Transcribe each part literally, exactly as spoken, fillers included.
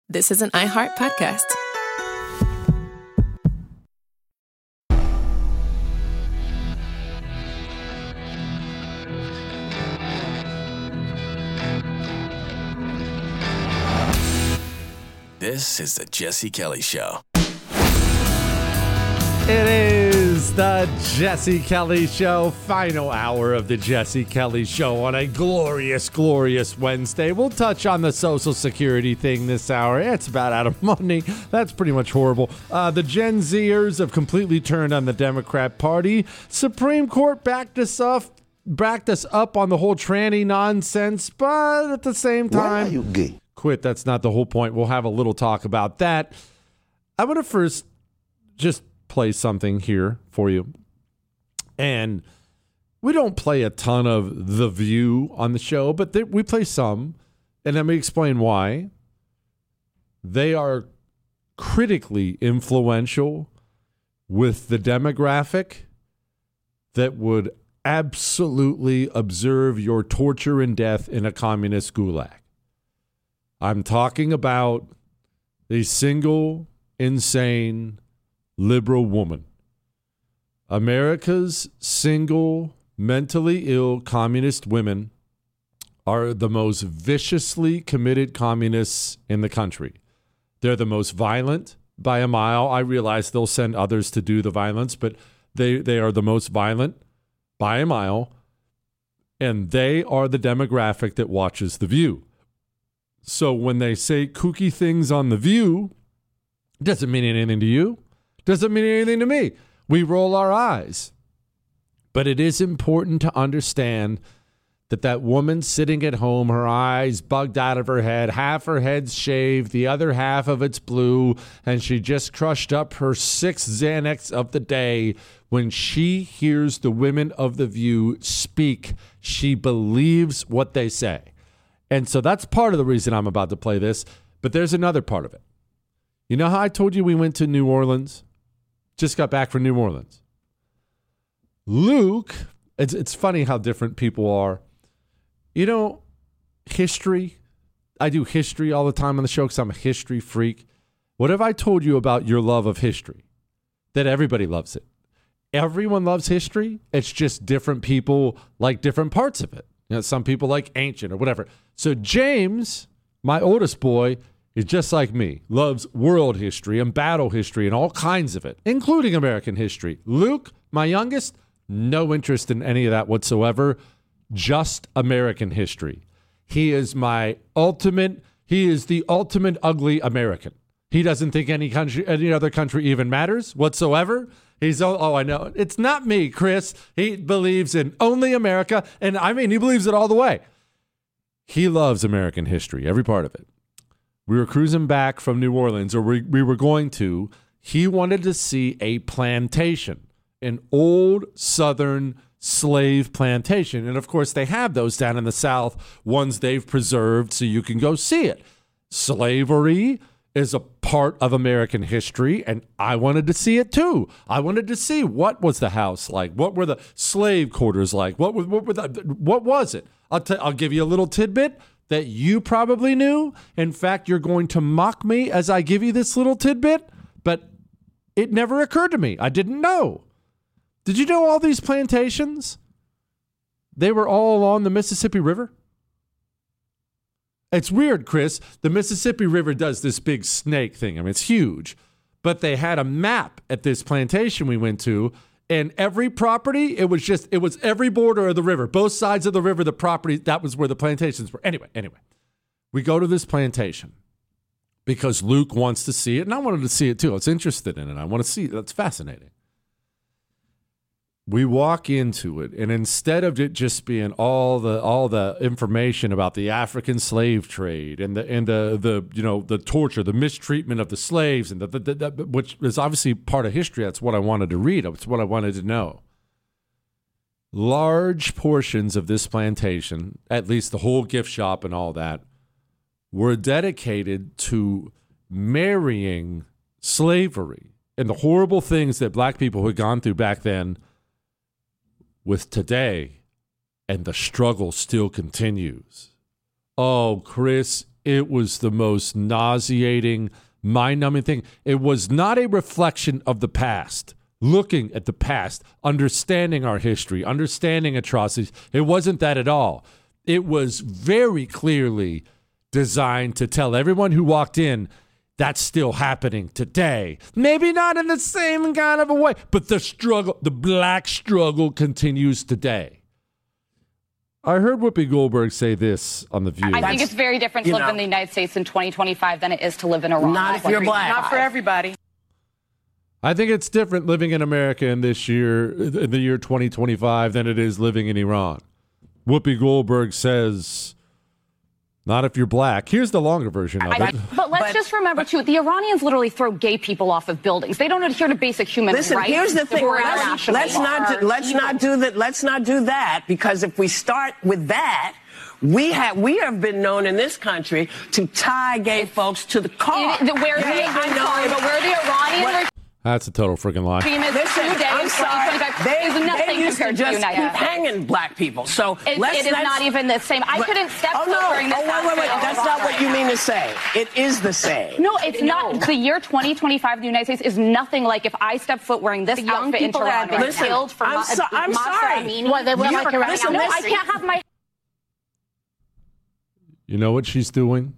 This is an iHeart podcast. This is the Jesse Kelly Show. It is the Jesse Kelly Show, final hour of the Jesse Kelly Show on a glorious, glorious Wednesday. We'll touch on the Social Security thing this hour. It's about out of money. That's pretty much horrible. Uh, the Gen Zers have completely turned on the Democrat Party. Supreme Court backed us up, backed us up on the whole tranny nonsense, but at the same time, why are you gay? Quit. That's not the whole point. We'll have a little talk about that. I want to first just play something here for you. And we don't play a ton of The View on the show, but they, we play some. And let me explain why. They are critically influential with the demographic that would absolutely observe your torture and death in a communist gulag. I'm talking about a single, insane, liberal woman. America's single, mentally ill communist women are the most viciously committed communists in the country. They're the most violent by a mile. I realize they'll send others to do the violence, but they, they are the most violent by a mile, and they are the demographic that watches The View. So when they say kooky things on The View, it doesn't mean anything to you. Doesn't mean anything to me. We roll our eyes. But it is important to understand that that woman sitting at home, her eyes bugged out of her head, half her head's shaved, the other half of it's blue, and she just crushed up her sixth Xanax of the day. When she hears the women of The View speak, she believes what they say. And so that's part of the reason I'm about to play this. But there's another part of it. You know how I told you we went to New Orleans? Just got back from New Orleans. Luke, it's, it's funny how different people are. You know, history. I do history all the time on the show because I'm a history freak. What have I told you about your love of history? That everybody loves it. Everyone loves history. It's just different people like different parts of it. You know, some people like ancient or whatever. So James, my oldest boy, is just like me, loves world history and battle history and all kinds of it, including American history. Luke, my youngest, no interest in any of that whatsoever, just American history. He is my ultimate, he is the ultimate ugly American. He doesn't think any country, any other country even matters whatsoever. He's, oh, oh, I know. It's not me, Chris. He believes in only America, and I mean, he believes it all the way. He loves American history, every part of it. We were cruising back from New Orleans, or we, we were going to. He wanted to see a plantation, an old Southern slave plantation. And, of course, they have those down in the South, ones they've preserved so you can go see it. Slavery is a part of American history, and I wanted to see it too. I wanted to see what was the house like, what were the slave quarters like, what was what, were the, what was it? I'll t- I'll give you a little tidbit that you probably knew. In fact, you're going to mock me as I give you this little tidbit, but it never occurred to me. I didn't know. Did you know all these plantations? They were all along the Mississippi River. It's weird, Chris. The Mississippi River does this big snake thing. I mean, it's huge. But they had a map at this plantation we went to, and every property, it was just, it was every border of the river. Both sides of the river, the property, that was where the plantations were. Anyway, anyway. We go to this plantation because Luke wants to see it, and I wanted to see it too. I was interested in it. I want to see it. That's fascinating. We walk into it, and instead of it just being all the all the information about the African slave trade and the and the the you know the torture, the mistreatment of the slaves, and the, the, the, the which is obviously part of history. That's what I wanted to read. That's what I wanted to know. Large portions of this plantation, at least the whole gift shop and all that, were dedicated to marrying slavery and the horrible things that black people had gone through back then with today, and the struggle still continues. Oh, Chris, It was the most nauseating, mind-numbing thing. It was not a reflection of the past. Looking at the past, understanding our history, understanding atrocities. It wasn't that at all. It was very clearly designed to tell everyone who walked in that's still happening today. Maybe not in the same kind of a way, but the struggle, the black struggle continues today. I heard Whoopi Goldberg say this on The View. I think it's very different to live know. in the United States in twenty twenty-five than it is to live in Iran. Not if you're black. Not for everybody. I think it's different living in America in this year, in the year twenty twenty-five, than it is living in Iran. Whoopi Goldberg says, not if you're black. Here's the longer version of I, it. But let's but, just remember, too, the Iranians literally throw gay people off of buildings. They don't adhere to basic human Listen, rights. Listen, here's the thing. Let's, let's not do, let's not do that. Let's not do that, because if we start with that, we have we have been known in this country to tie gay folks to the car. It, where the, I'm sorry, but where the Iranian That's a total freaking lie. Listen, I'm sorry. They, is nothing they used compared to just to keep hanging black people. So it, let's, it is let's, not even the same. I but, couldn't step oh, foot no. during this. Oh, wait, wait, wait. That's not what you mean to say. It is the same. No, it's no. not. The year twenty twenty-five in the United States is nothing like if I step foot wearing this the outfit in Toronto. Listen, killed for I'm, ma- so, I'm sorry. Well, they were like around listen, no, listen. I can't have my... You know what she's doing?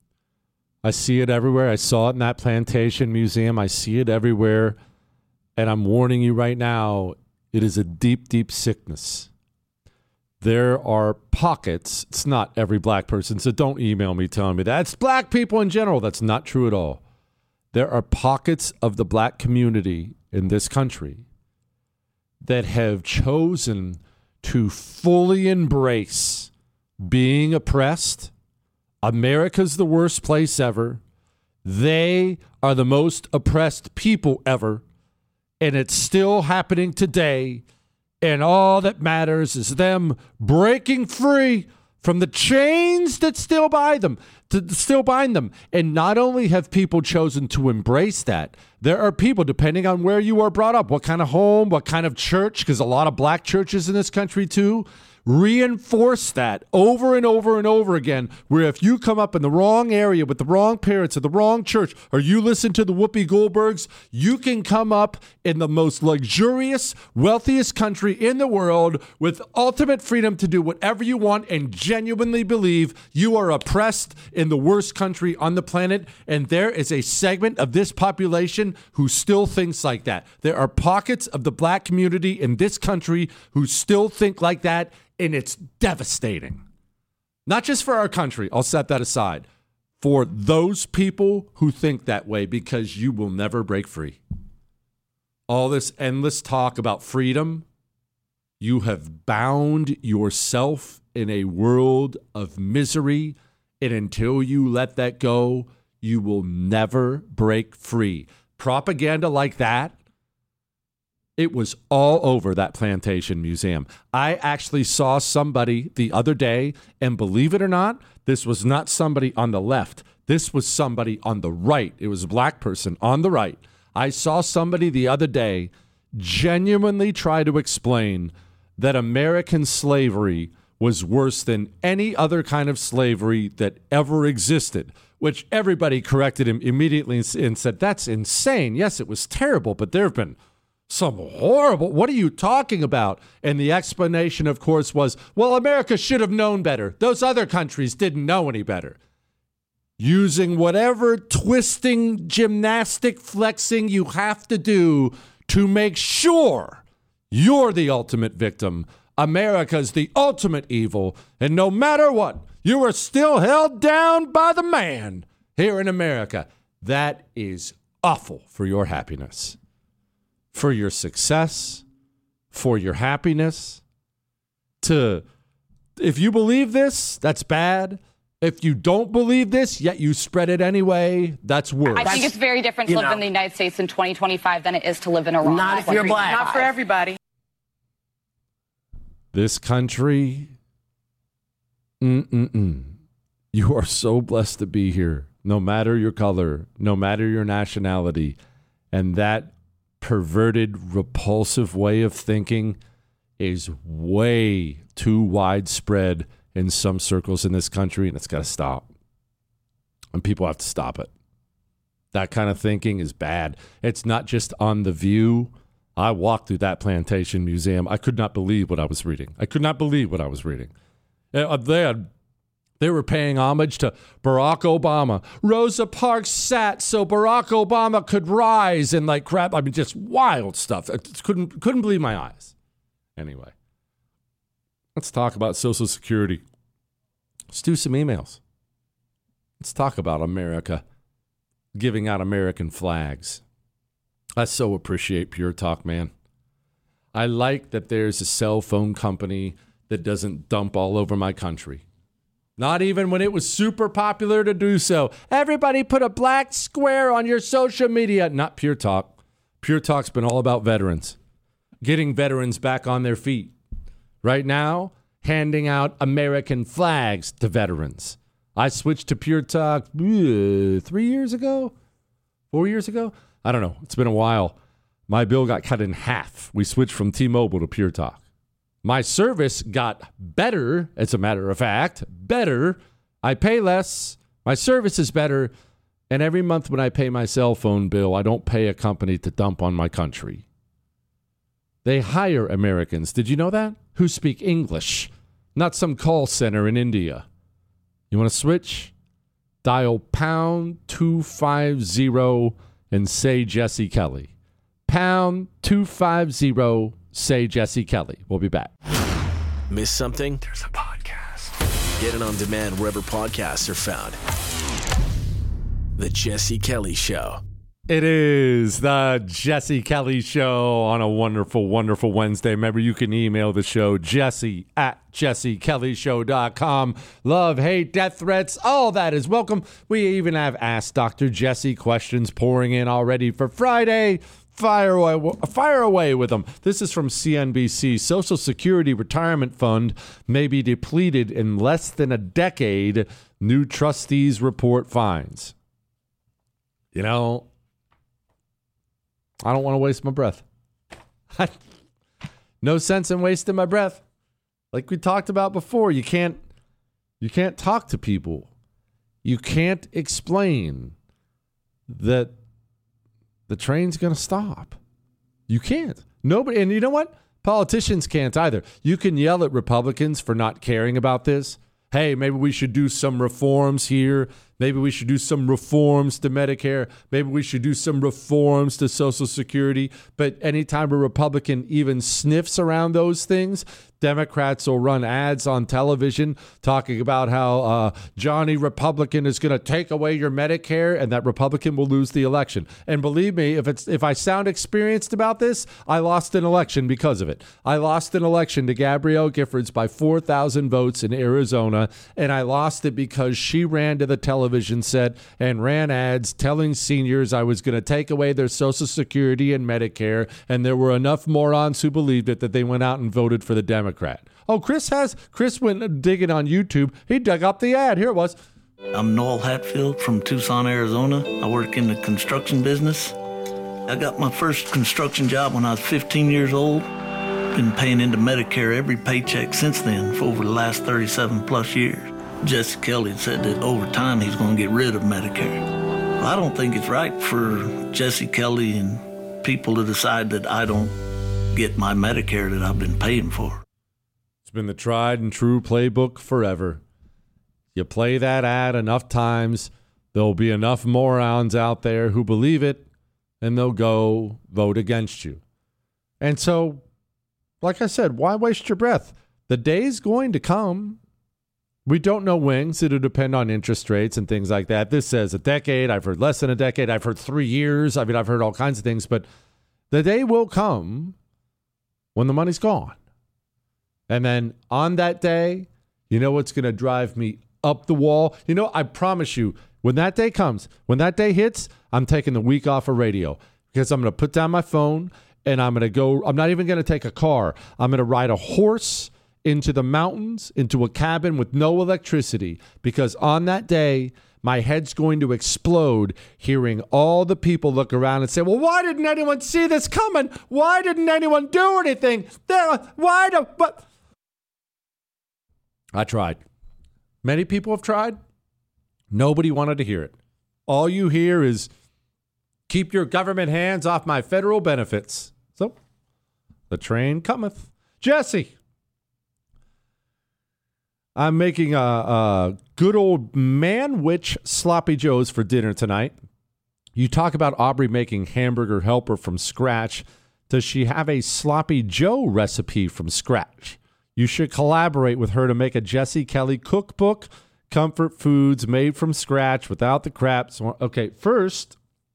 I see it everywhere. I saw it in that plantation museum. I see it everywhere. And I'm warning you right now, it is a deep, deep sickness. There are pockets. It's not every black person, so don't email me telling me that. It's black people in general. That's not true at all. There are pockets of the black community in this country that have chosen to fully embrace being oppressed. America's the worst place ever. They are the most oppressed people ever. And it's still happening today. And all that matters is them breaking free from the chains that still bind them, to still bind them. And not only have people chosen to embrace that, there are people, depending on where you are brought up, what kind of home, what kind of church, because a lot of black churches in this country too, reinforce that over and over and over again, where if you come up in the wrong area with the wrong parents or the wrong church, or you listen to the Whoopi Goldbergs, you can come up in the most luxurious, wealthiest country in the world with ultimate freedom to do whatever you want and genuinely believe you are oppressed in the worst country on the planet. And there is a segment of this population who still thinks like that. There are pockets of the black community in this country who still think like that. And it's devastating. Not just for our country, I'll set that aside. For those people who think that way, because you will never break free. All this endless talk about freedom, you have bound yourself in a world of misery. And until you let that go, you will never break free. Propaganda like that, it was all over that plantation museum. I actually saw somebody the other day, and believe it or not, this was not somebody on the left. This was somebody on the right. It was a black person on the right. I saw somebody the other day genuinely try to explain that American slavery was worse than any other kind of slavery that ever existed, which everybody corrected him immediately and said, that's insane. Yes, it was terrible, but there have been some horrible, what are you talking about? And the explanation, of course, was, well, America should have known better. Those other countries didn't know any better. Using whatever twisting, gymnastic flexing you have to do to make sure you're the ultimate victim. America's the ultimate evil. And no matter what, you are still held down by the man here in America. That is awful for your happiness. For your success, for your happiness. To, if you believe this, that's bad. If you don't believe this, yet you spread it anyway, that's worse. I think it's very different to live know, in the United States in twenty twenty-five than it is to live in Iran. Not if you're black. Not for everybody. This country, mm-mm-mm. You are so blessed to be here, no matter your color, no matter your nationality. And that perverted, repulsive way of thinking is way too widespread in some circles in this country, and it's got to stop. And people have to stop it. That kind of thinking is bad. It's not just on The View. I walked through that plantation museum. I could not believe what I was reading. I could not believe what I was reading. Uh, They had, they were paying homage to Barack Obama. Rosa Parks sat so Barack Obama could rise and like crap. I mean, just wild stuff. I just couldn't couldn't believe my eyes. Anyway, let's talk about Social Security. Let's do some emails. Let's talk about America giving out American flags. I so appreciate Pure Talk, man. I like that there's a cell phone company that doesn't dump all over my country. Not even when it was super popular to do so. Everybody put a black square on your social media. Not Pure Talk. Pure Talk's been all about veterans. Getting veterans back on their feet. Right now, handing out American flags to veterans. I switched to Pure Talk uh, three years ago? Four years ago? I don't know. It's been a while. My bill got cut in half. We switched from T-Mobile to Pure Talk. My service got better, as a matter of fact. Better. I pay less. My service is better. And every month when I pay my cell phone bill, I don't pay a company to dump on my country. They hire Americans. Did you know that? Who speak English. Not some call center in India. You want to switch? Dial pound two five zero and say Jesse Kelly. Pound two five zero, say Jesse Kelly. We'll be back. Miss something? There's a podcast. Get it on demand wherever podcasts are found. The Jesse Kelly Show. It is the Jesse Kelly Show on a wonderful, wonderful Wednesday. Remember, you can email the show, Jesse at jesse kelly show dot com. Love, hate, death threats, all that is welcome. We even have Ask Doctor Jesse questions pouring in already for Friday. Fire away, fire away with them. This is from C N B C. Social Security Retirement Fund may be depleted in less than a decade, new trustees report finds. You know, I don't want to waste my breath. No sense in wasting my breath. Like we talked about before, you can't you can't talk to people. You can't explain that the train's going to stop. You can't. Nobody, and you know what? Politicians can't either. You can yell at Republicans for not caring about this. Hey, maybe we should do some reforms here. Maybe we should do some reforms to Medicare. Maybe we should do some reforms to Social Security. But anytime a Republican even sniffs around those things, Democrats will run ads on television talking about how uh, Johnny Republican is going to take away your Medicare and that Republican will lose the election. And believe me, if it's if I sound experienced about this, I lost an election because of it. I lost an election to Gabrielle Giffords by four thousand votes in Arizona, and I lost it because she ran to the television set and ran ads telling seniors I was going to take away their Social Security and Medicare, and there were enough morons who believed it that they went out and voted for the Democrats. Democrat. Oh, Chris has, Chris went digging on YouTube. He dug up the ad. Here it was. I'm Noel Hatfield from Tucson, Arizona. I work in the construction business. I got my first construction job when I was fifteen years old. Been paying into Medicare every paycheck since then for over the last thirty-seven plus years. Jesse Kelly said that over time he's going to get rid of Medicare. Well, I don't think it's right for Jesse Kelly and people to decide that I don't get my Medicare that I've been paying for. It's been the tried and true playbook forever. You play that ad enough times, there'll be enough morons out there who believe it, and they'll go vote against you. And so, like I said, why waste your breath? The day's going to come. We don't know when, so it'll depend on interest rates and things like that. This says a decade. I've heard less than a decade. I've heard three years. I mean, I've heard all kinds of things, but the day will come when the money's gone. And then on that day, you know what's going to drive me up the wall? You know, I promise you, when that day comes, when that day hits, I'm taking the week off of radio because I'm going to put down my phone and I'm going to go. I'm not even going to take a car. I'm going to ride a horse into the mountains, into a cabin with no electricity, because on that day, my head's going to explode hearing all the people look around and say, well, why didn't anyone see this coming? Why didn't anyone do anything? There, why do, but I tried. Many people have tried. Nobody wanted to hear it. All you hear is, keep your government hands off my federal benefits. So, the train cometh. Jesse, I'm making a, a good old man-witch sloppy joes for dinner tonight. You talk about Aubrey making hamburger helper from scratch. Does she have a sloppy joe recipe from scratch? You should collaborate with her to make a Jesse Kelly cookbook, comfort foods made from scratch without the crap. So, okay, first,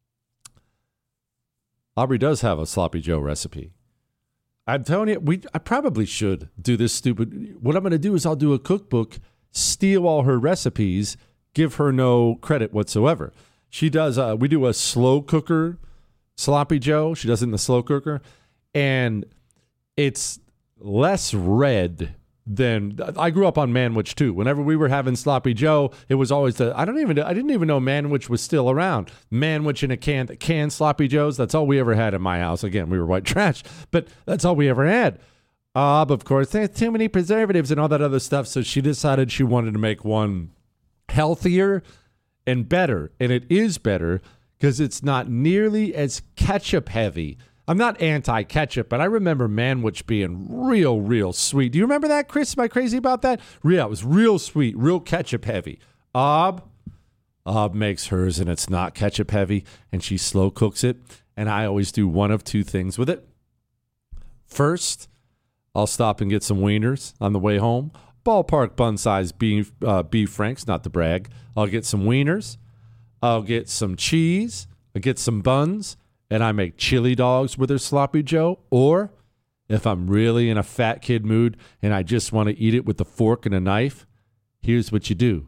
Aubrey does have a sloppy joe recipe. I'm telling you, we I probably should do this stupid. What I'm going to do is I'll do a cookbook, steal all her recipes, give her no credit whatsoever. She does, uh, we do a slow cooker sloppy joe. She does it in the slow cooker. And it's less red than, I grew up on Manwich too. Whenever we were having sloppy joe, it was always the, I don't even, I didn't even know Manwich was still around. Manwich in a can, canned sloppy joes. That's all we ever had in my house. Again, we were white trash, but that's all we ever had. Uh, but of course, there's too many preservatives and all that other stuff. So she decided she wanted to make one healthier and better. And it is better because it's not nearly as ketchup heavy. I'm not anti-ketchup, but I remember Manwich being real, real sweet. Do you remember that, Chris? Am I crazy about that? Yeah, it was real sweet, real ketchup heavy. Ob, Ob makes hers, and it's not ketchup heavy, and she slow cooks it, and I always do one of two things with it. First, I'll stop and get some wieners on the way home. Ballpark bun-sized beef, uh, beef franks, not to brag. I'll get some wieners. I'll get some cheese. I'll get some buns. And I make chili dogs with her sloppy joe. Or if I'm really in a fat kid mood and I just want to eat it with a fork and a knife, here's what you do.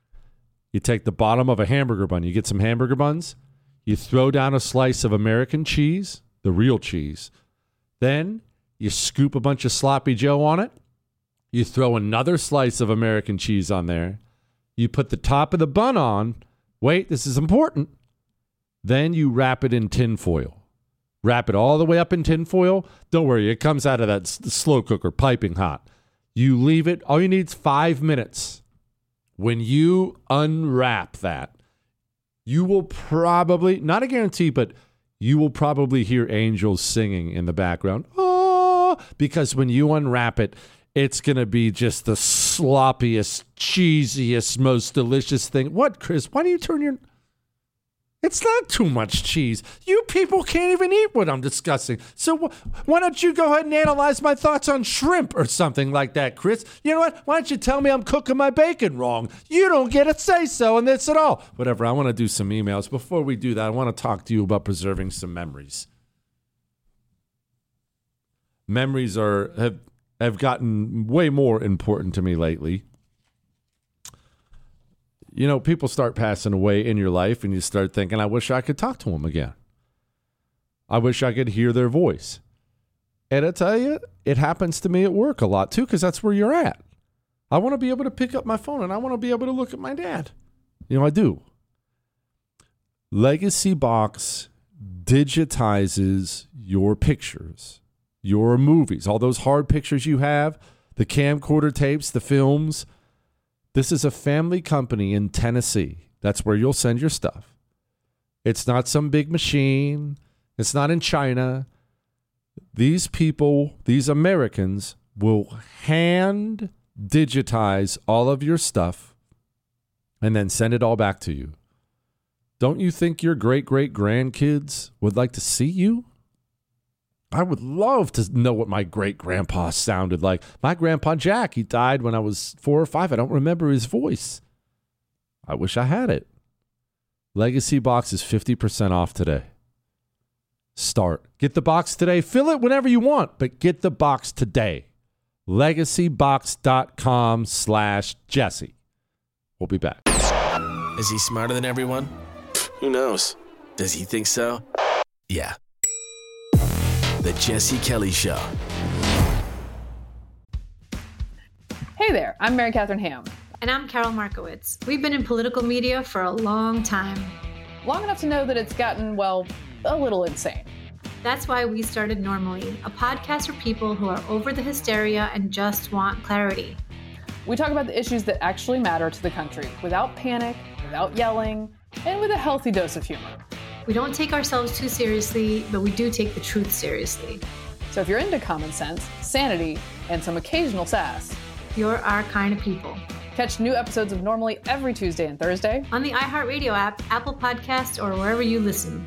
You take the bottom of a hamburger bun. You get some hamburger buns. You throw down a slice of American cheese, the real cheese. Then you scoop a bunch of sloppy joe on it. You throw another slice of American cheese on there. You put the top of the bun on. Wait, this is important. Then you wrap it in tin foil. Wrap it all the way up in tin foil. Don't worry, it comes out of that s- slow cooker piping hot. You leave it, all you need is five minutes. When you unwrap that, you will probably, not a guarantee, but you will probably hear angels singing in the background. Oh, because when you unwrap it, it's going to be just the sloppiest, cheesiest, most delicious thing. What, Chris? Why do you turn your... It's not too much cheese. You people can't even eat what I'm discussing. So wh- why don't you go ahead and analyze my thoughts on shrimp or something like that, Chris? You know what? Why don't you tell me I'm cooking my bacon wrong? You don't get a say-so in this at all. Whatever, I want to do some emails. Before we do that, I want to talk to you about preserving some memories. Memories are have, have gotten way more important to me lately. You know, people start passing away in your life and you start thinking, I wish I could talk to them again. I wish I could hear their voice. And I tell you, it happens to me at work a lot too, because that's where you're at. I want to be able to pick up my phone and I want to be able to look at my dad. You know, I do. Legacy Box digitizes your pictures, your movies, all those hard pictures you have, the camcorder tapes, the films. This is a family company in Tennessee. That's where you'll send your stuff. It's not some big machine. It's not in China. These people, these Americans, will hand digitize all of your stuff and then send it all back to you. Don't you think your great-great-grandkids would like to see you? I would love to know what my great-grandpa sounded like. My grandpa Jack, he died when I was four or five. I don't remember his voice. I wish I had it. Legacy Box is fifty percent off today. Start. Get the box today. Fill it whenever you want, but get the box today. legacybox.com slash Jesse. We'll be back. Is he smarter than everyone? Who knows? Does he think so? Yeah. The Jesse Kelly Show. Hey there, I'm Mary Catherine Ham. And I'm Carol Markowitz. We've been in political media for a long time. Long enough to know that it's gotten, well, a little insane. That's why we started Normally, a podcast for people who are over the hysteria and just want clarity. We talk about the issues that actually matter to the country without panic, without yelling, and with a healthy dose of humor. We don't take ourselves too seriously, but we do take the truth seriously. So if you're into common sense, sanity, and some occasional sass, you're our kind of people. Catch new episodes of Normally every Tuesday and Thursday on the iHeartRadio app, Apple Podcasts, or wherever you listen.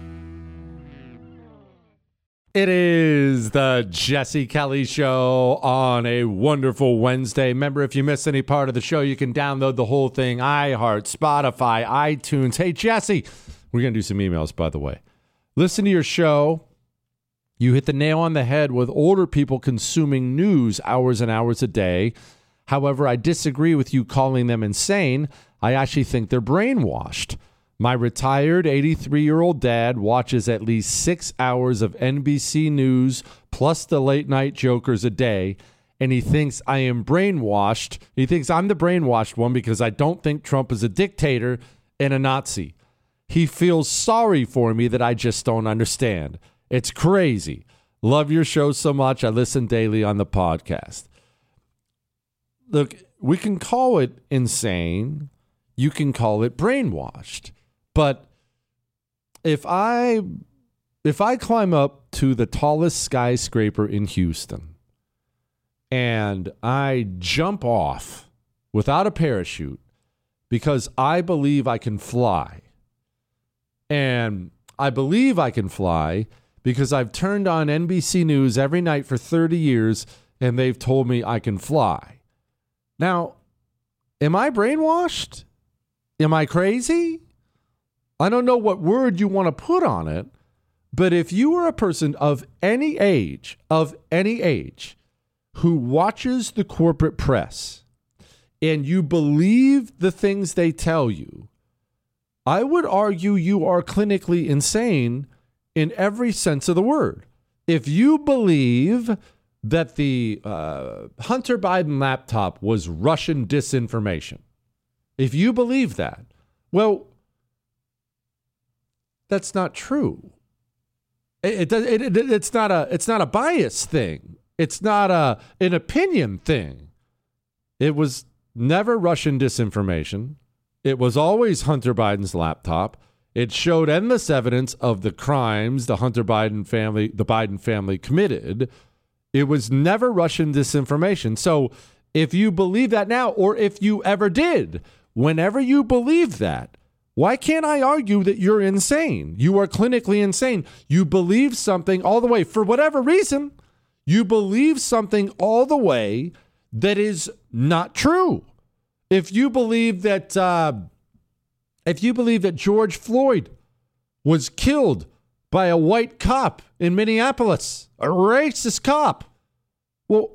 It is the Jesse Kelly Show on a wonderful Wednesday. Remember, if you miss any part of the show, you can download the whole thing, iHeart, Spotify, iTunes. Hey, Jesse, we're going to do some emails, by the way. Listen to your show. You hit the nail on the head with older people consuming news hours and hours a day. However, I disagree with you calling them insane. I actually think they're brainwashed. My retired eighty-three-year-old dad watches at least six hours of N B C News plus the late-night jokers a day, and he thinks I am brainwashed. He thinks I'm the brainwashed one because I don't think Trump is a dictator and a Nazi. He feels sorry for me that I just don't understand. It's crazy. Love your show so much. I listen daily on the podcast. Look, we can call it insane. You can call it brainwashed. But if I if I climb up to the tallest skyscraper in Houston and I jump off without a parachute because I believe I can fly, and I believe I can fly because I've turned on N B C News every night for thirty years and they've told me I can fly. Now, am I brainwashed? Am I crazy? I don't know what word you want to put on it, but if you are a person of any age, of any age, who watches the corporate press and you believe the things they tell you, I would argue you are clinically insane in every sense of the word. If you believe that the uh, Hunter Biden laptop was Russian disinformation, if you believe that, well, that's not true. It, it, it, it, it's not a it's not a bias thing. It's not a an opinion thing. It was never Russian disinformation. It was always Hunter Biden's laptop. It showed endless evidence of the crimes the Hunter Biden family, the Biden family committed. It was never Russian disinformation. So if you believe that now, or if you ever did, whenever you believe that, why can't I argue that you're insane? You are clinically insane. You believe something all the way, for whatever reason, you believe something all the way that is not true. If you believe that, uh, if you believe that George Floyd was killed by a white cop in Minneapolis, a racist cop, well,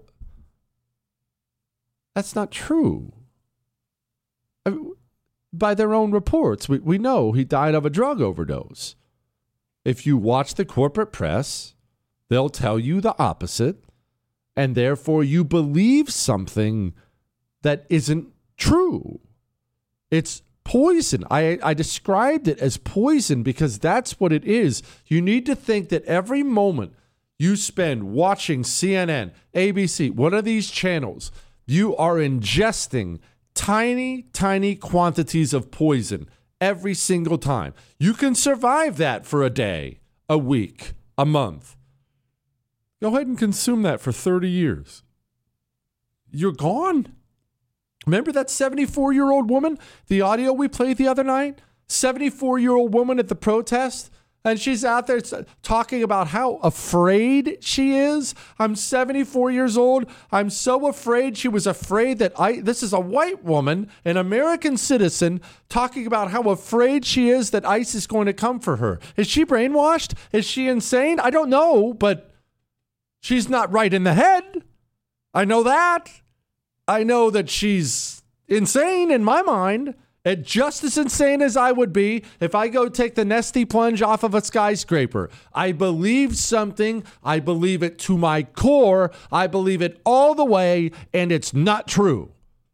that's not true. I mean, by their own reports, we, we know he died of a drug overdose. If you watch the corporate press, they'll tell you the opposite, and therefore you believe something that isn't true. It's poison. I, I described it as poison because that's what it is. You need to think that every moment you spend watching C N N, A B C, one of these channels, you are ingesting tiny, tiny quantities of poison every single time. You can survive that for a day, a week, a month. Go ahead and consume that for thirty years. You're gone. Remember that seventy-four-year-old woman, the audio we played the other night? seventy-four-year-old woman at the protest? And she's out there talking about how afraid she is. I'm seventy-four years old. I'm so afraid. She was afraid that I, this is a white woman, an American citizen, talking about how afraid she is that ICE is going to come for her. Is she brainwashed? Is she insane? I don't know, but she's not right in the head. I know that. I know that she's insane in my mind. It just as insane as I would be if I go take the Nestea plunge off of a skyscraper. I believe something. I believe it to my core. I believe it all the way, and it's not true.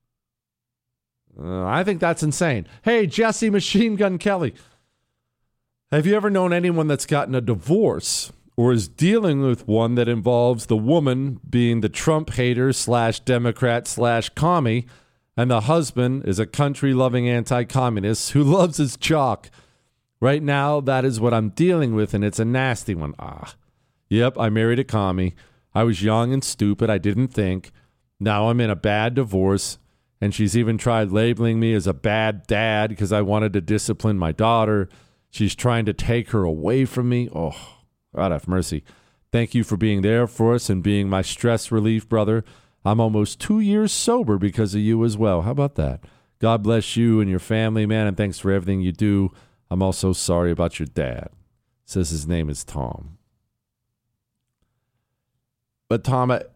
Uh, I think that's insane. Hey, Jesse Machine Gun Kelly, have you ever known anyone that's gotten a divorce or is dealing with one that involves the woman being the Trump hater slash Democrat slash commie And the husband is a country-loving anti-communist who loves his chalk. Right now, that is what I'm dealing with, and it's a nasty one. Ah, yep, I married a commie. I was young and stupid. I didn't think. Now I'm in a bad divorce, and she's even tried labeling me as a bad dad because I wanted to discipline my daughter. She's trying to take her away from me. Oh, God have mercy. Thank you for being there for us and being my stress relief, brother. I'm almost two years sober because of you as well. How about that? God bless you and your family, man, and thanks for everything you do. I'm also sorry about your dad. Says his name is Tom. But Tom, I,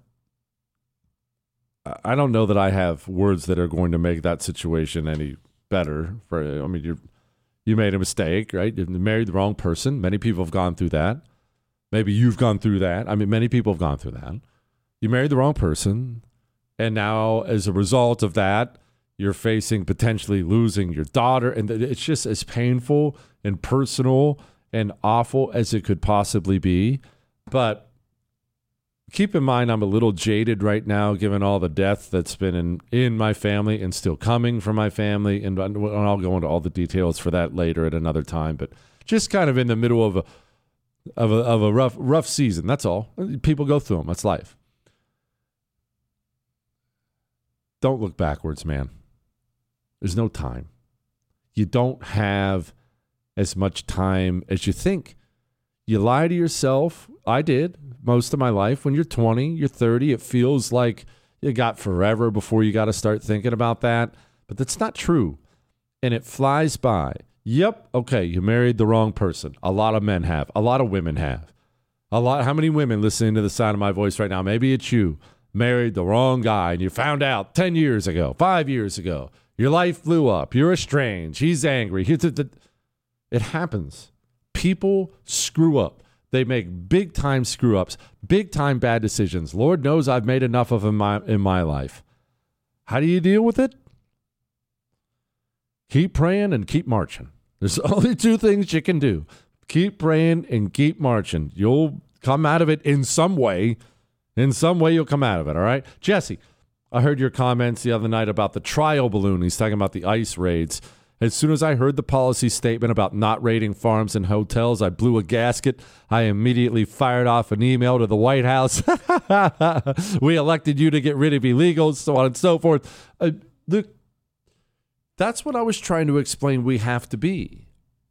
I don't know that I have words that are going to make that situation any better. For I mean, you you made a mistake, right? You married the wrong person. Many people have gone through that. Maybe you've gone through that. I mean, many people have gone through that. You married the wrong person, and now as a result of that, you're facing potentially losing your daughter, and it's just as painful and personal and awful as it could possibly be. But keep in mind, I'm a little jaded right now, given all the death that's been in, in my family and still coming from my family, and I'll go into all the details for that later at another time. But just kind of in the middle of a of a, of a rough rough season. That's all. People go through them. That's life. Don't look backwards, man. There's no time. You don't have as much time as you think. You lie to yourself. I did most of my life. When you're twenty, you're thirty, it feels like you got forever before you got to start thinking about that. But that's not true. And it flies by. Yep, okay, you married the wrong person. A lot of men have. A lot of women have. A lot. How many women listening to the sound of my voice right now? Maybe it's you. Married the wrong guy, and you found out ten years ago, five years ago. Your life blew up. You're estranged. He's angry. It happens. People screw up. They make big-time screw-ups, big-time bad decisions. Lord knows I've made enough of them in my, in my life. How do you deal with it? Keep praying and keep marching. There's only two things you can do. Keep praying and keep marching. You'll come out of it in some way. In some way, you'll come out of it, all right? Jesse, I heard your comments the other night about the trial balloon. He's talking about the ICE raids. As soon as I heard the policy statement about not raiding farms and hotels, I blew a gasket. I immediately fired off an email to the White House. We elected you to get rid of illegals, so on and so forth. Uh, look, that's what I was trying to explain we have to be.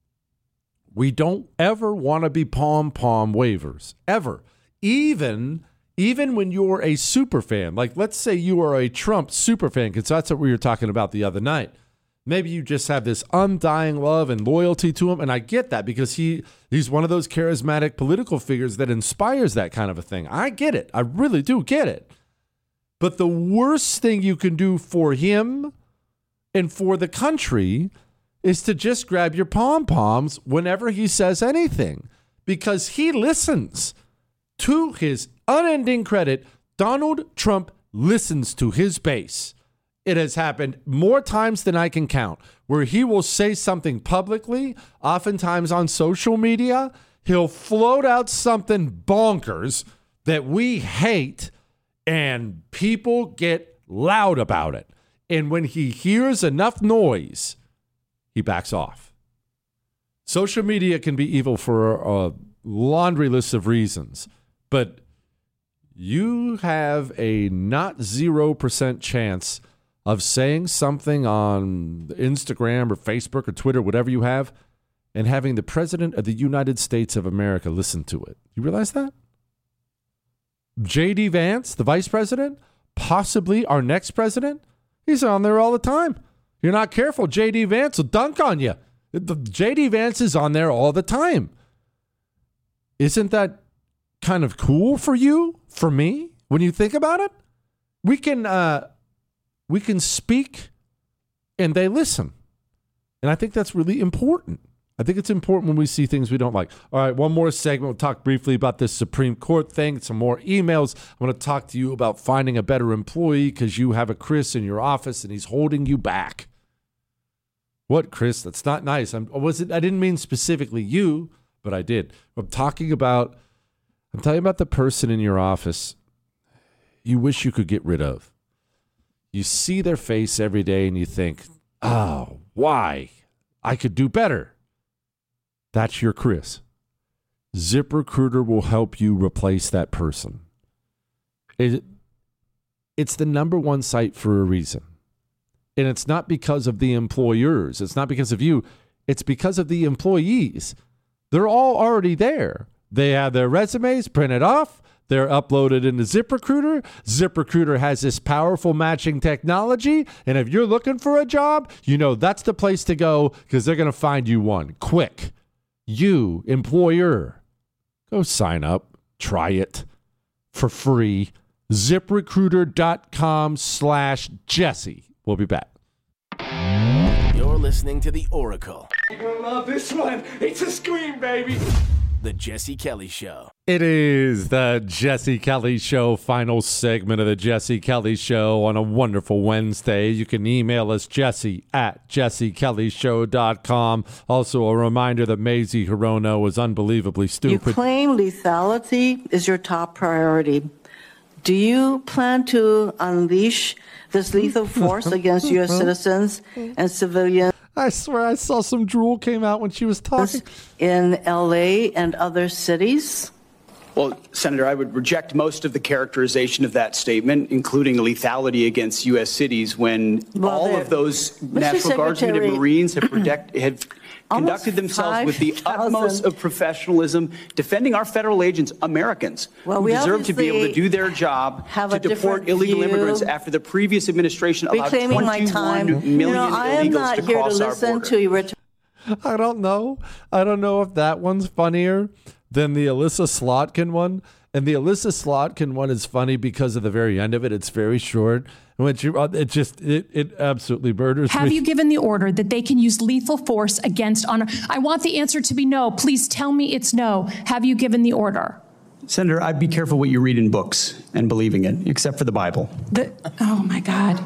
We don't ever want to be pom-pom wavers, ever. Even... Even when you're a super fan, like let's say you are a Trump super fan, because that's what we were talking about the other night. Maybe you just have this undying love and loyalty to him, and I get that because he he's one of those charismatic political figures that inspires that kind of a thing. I get it. I really do get it. But the worst thing you can do for him and for the country is to just grab your pom-poms whenever he says anything, because he listens. To his unending credit, Donald Trump listens to his base. It has happened more times than I can count, where he will say something publicly, oftentimes on social media. He'll float out something bonkers that we hate, and people get loud about it. And when he hears enough noise, he backs off. Social media can be evil for a laundry list of reasons. But you have a not zero percent chance of saying something on Instagram or Facebook or Twitter, whatever you have, and having the President of the United States of America listen to it. You realize that? J D Vance, the vice president, possibly our next president, he's on there all the time. You're not careful, J D Vance will dunk on you. J D Vance is on there all the time. Isn't that kind of cool for you, for me, when you think about it? We can uh, we can speak and they listen. And I think that's really important. I think it's important when we see things we don't like. All right, one more segment. We'll talk briefly about this Supreme Court thing, some more emails. I want to talk to you about finding a better employee because you have a Chris in your office and he's holding you back. What, Chris? That's not nice. I'm, was it, I didn't mean specifically you, but I did. I'm talking about I'm talking about the person in your office you wish you could get rid of. You see their face every day and you think, oh, why? I could do better. That's your Chris. ZipRecruiter will help you replace that person. It, it's the number one site for a reason. And it's not because of the employers. It's not because of you. It's because of the employees. They're all already there. They have their resumes printed off. They're uploaded into ZipRecruiter. ZipRecruiter has this powerful matching technology. And if you're looking for a job, you know that's the place to go because they're going to find you one quick. You, employer, go sign up. Try it for free. ZipRecruiter.com slash Jesse. We'll be back. You're listening to The Oracle. You're gonna love this one. It's a scream, baby. The Jesse Kelly Show. It is the Jesse Kelly Show, final segment of the Jesse Kelly Show on a wonderful Wednesday. You can email us, Jesse at jesse kelly show dot com. Also, a reminder that Mazie Hirono was unbelievably stupid. You claim lethality is your top priority. Do you plan to unleash this lethal force against U S citizens and civilians? I swear I saw some drool came out when she was talking. In L A and other cities? Well, Senator, I would reject most of the characterization of that statement, including lethality against U S cities, when well, all of those National Guardsmen and Marines have, protect, have conducted themselves with the utmost of professionalism, defending our federal agents, Americans, well, who we deserve to be able to do their job to deport illegal view. immigrants after the previous administration allowed twenty-one million you know, I am illegals not to here cross to our listen border. to you, Richard. I don't know. I don't know if that one's funnier than the Alyssa Slotkin one. And the Alyssa Slotkin one is funny because of the very end of it. It's very short. When you, it just, it, it absolutely murders Have me. you given the order that they can use lethal force against honor? I want the answer to be no. Please tell me it's no. Have you given the order? Senator, I'd be careful what you read in books and believing it, except for the Bible. The, oh, my God.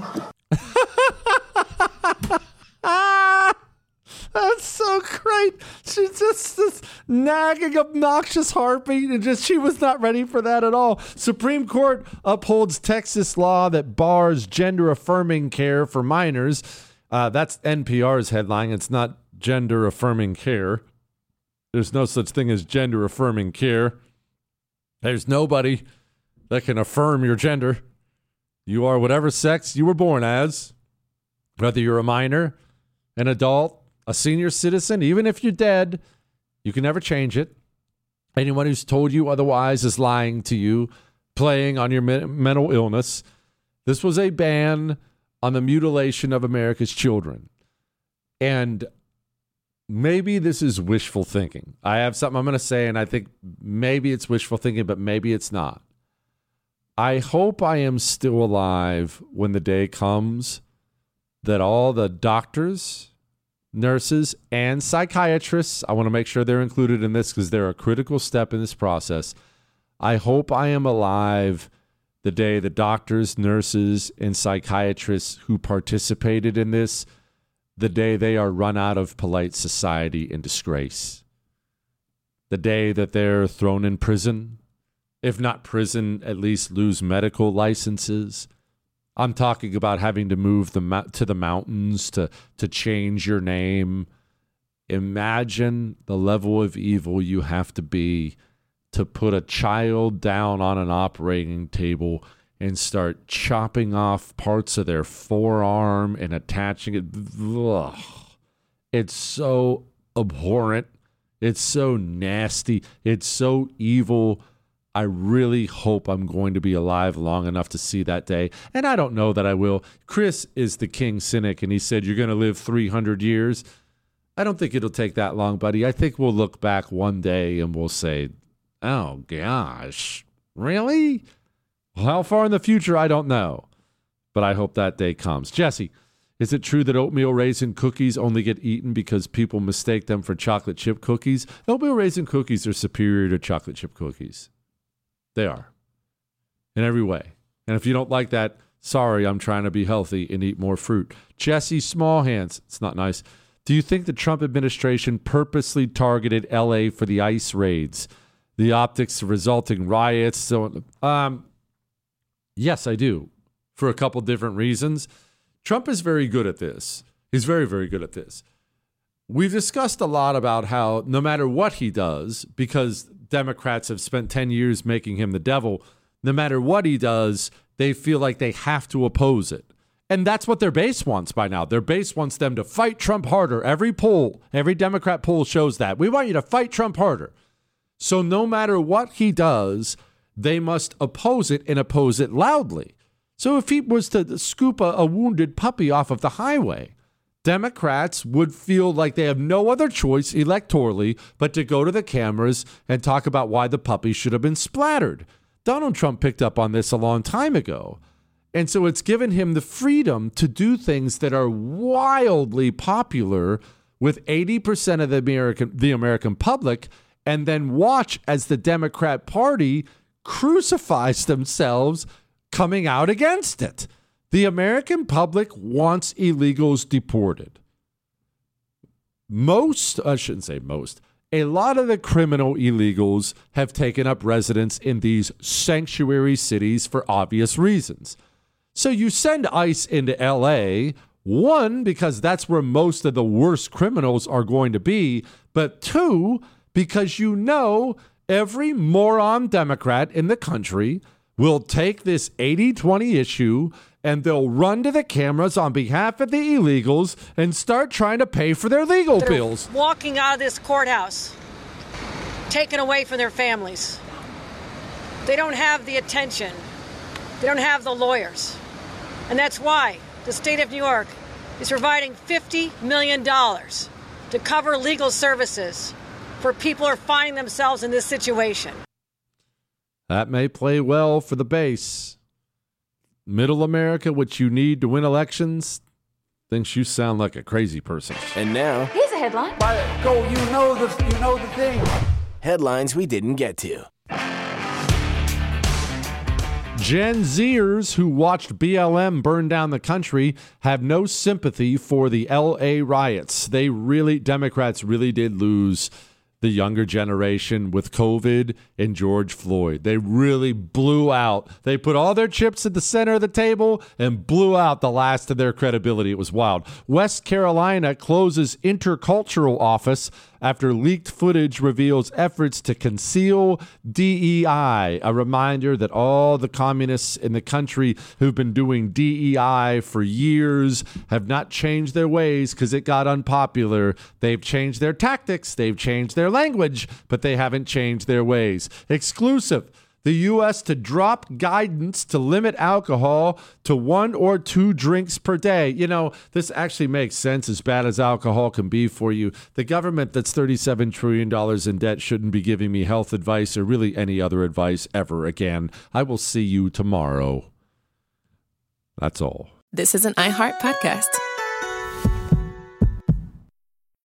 That's so great. She's just this nagging, obnoxious heartbeat, and just she was not ready for that at all. Supreme Court upholds Texas law that bars gender-affirming care for minors. Uh, that's N P R's headline. It's not gender-affirming care. There's no such thing as gender-affirming care. There's nobody that can affirm your gender. You are whatever sex you were born as, whether you're a minor, an adult, a senior citizen. Even if you're dead, you can never change it. Anyone who's told you otherwise is lying to you, playing on your me- mental illness. This was a ban on the mutilation of America's children. And maybe this is wishful thinking. I have something I'm going to say, and I think maybe it's wishful thinking, but maybe it's not. I hope I am still alive when the day comes that all the doctors, nurses, and psychiatrists, I want to make sure they're included in this because they're a critical step in this process. I hope I am alive the day the doctors, nurses, and psychiatrists who participated in this, the day they are run out of polite society in disgrace. The day that they're thrown in prison, if not prison, at least lose medical licenses. I'm talking about having to move the to the mountains to, to change your name. Imagine the level of evil you have to be to put a child down on an operating table and start chopping off parts of their forearm and attaching it. Ugh. It's so abhorrent. It's so nasty. It's so evil. I really hope I'm going to be alive long enough to see that day. And I don't know that I will. Chris is the king cynic, and he said, you're going to live three hundred years. I don't think it'll take that long, buddy. I think we'll look back one day and we'll say, oh, gosh, really? Well, how far in the future, I don't know. But I hope that day comes. Jesse, is it true that oatmeal raisin cookies only get eaten because people mistake them for chocolate chip cookies? Oatmeal raisin cookies are superior to chocolate chip cookies. They are. In every way. And if you don't like that, sorry, I'm trying to be healthy and eat more fruit. Jesse Smallhands, it's not nice. Do you think the Trump administration purposely targeted L A for the ICE raids? The optics of resulting riots? So, um, yes, I do. for a couple different reasons. Trump is very good at this. He's very, very good at this. We've discussed a lot about how no matter what he does, because Democrats have spent ten years making him the devil, no matter what he does, they feel like they have to oppose it. And that's what their base wants by now. Their base wants them to fight Trump harder. Every poll, every Democrat poll shows that. We want you to fight Trump harder. So no matter what he does, they must oppose it and oppose it loudly. So if he was to scoop a, a wounded puppy off of the highway, Democrats would feel like they have no other choice electorally but to go to the cameras and talk about why the puppy should have been splattered. Donald Trump picked up on this a long time ago. And so it's given him the freedom to do things that are wildly popular with eighty percent of the American, the American public, and then watch as the Democrat Party crucifies themselves coming out against it. The American public wants illegals deported. Most, I shouldn't say most, a lot of the criminal illegals have taken up residence in these sanctuary cities for obvious reasons. So you send ICE into L A, one, because that's where most of the worst criminals are going to be, but two, because you know every moron Democrat in the country will take this eighty twenty issue and they'll run to the cameras on behalf of the illegals and start trying to pay for their legal They're bills. Walking out of this courthouse, taken away from their families. They don't have the attention. They don't have the lawyers. And that's why the state of New York is providing fifty million dollars to cover legal services for people who are finding themselves in this situation. That may play well for the base. Middle America, which you need to win elections, thinks you sound like a crazy person. And now, Here's a headline. Go, you know the, you know the thing. headlines we didn't get to. Gen Zers who watched B L M burn down the country have no sympathy for the L A riots. They really, Democrats really did lose the younger generation with COVID and George Floyd. They really blew out. They put all their chips at the center of the table and blew out the last of their credibility. It was wild. West Carolina closes intercultural office after leaked footage reveals efforts to conceal D E I. A reminder that all the communists in the country who've been doing D E I for years have not changed their ways because it got unpopular. They've changed their tactics, they've changed their language, but they haven't changed their ways. Exclusive. The U S to drop guidance to limit alcohol to one or two drinks per day. You know, this actually makes sense, as bad as alcohol can be for you. The government that's thirty-seven trillion dollars in debt shouldn't be giving me health advice or really any other advice ever again. I will see you tomorrow. That's all. This is an iHeart podcast.